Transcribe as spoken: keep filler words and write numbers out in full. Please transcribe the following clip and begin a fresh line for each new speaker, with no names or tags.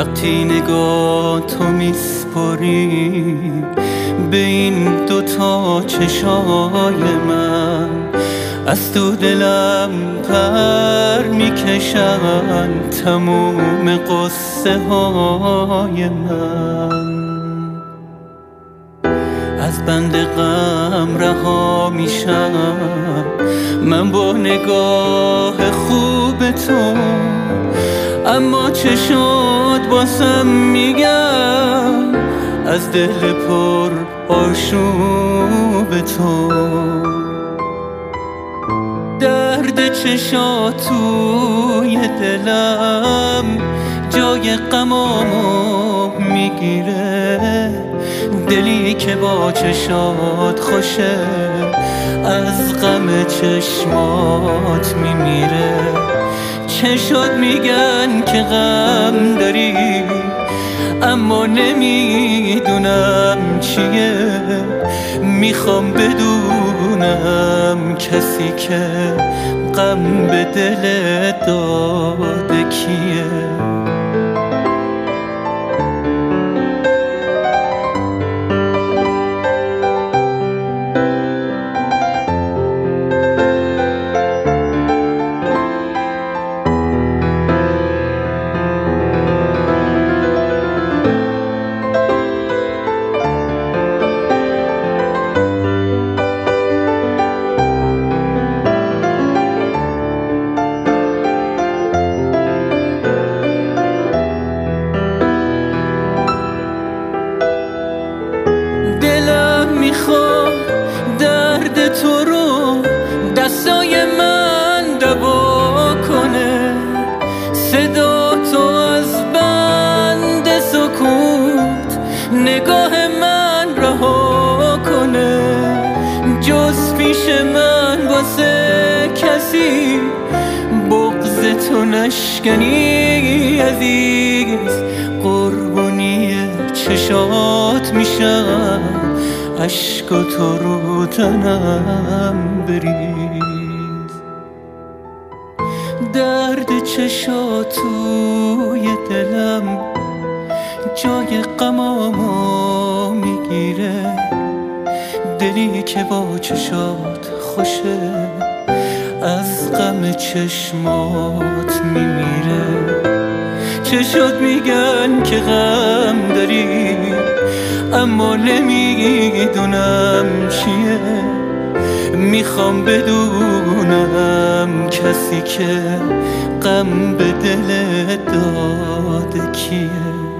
وقتی نگاه تو میسپری به این دوتا چشای من، از تو دلم پر میکشن تموم قصه های من. از بند غم رها میشم من با نگاه خوب تو، اما چشات باسم میگم از دل پر آشوب تو. درد چشات توی دلم جای غمامو میگیره، دلی که با چشات خوشه از غم چشمات میمیره. چشات میگن که غم داری اما نمیدونم چیه، میخوام بدونم کسی که غم به دل داده کیه. دلم میخواد درد تو رو دستای من دوا کنه، صدا تو از بند سکوت نگاه من رها کنه. جز پیش من واسه کسی بغض تو نشکنی عزیز، قربونی چشات میشم عشق تو رو تنم بریز. درد چشات توی دلم جای غمامو میگیره، دلی که با چشات خوشه از غم چشمات میمیره. چشات میگن که غم داری اما نمیدونم چیه، میخوام بدونم کسی که غم به دل داده کیه.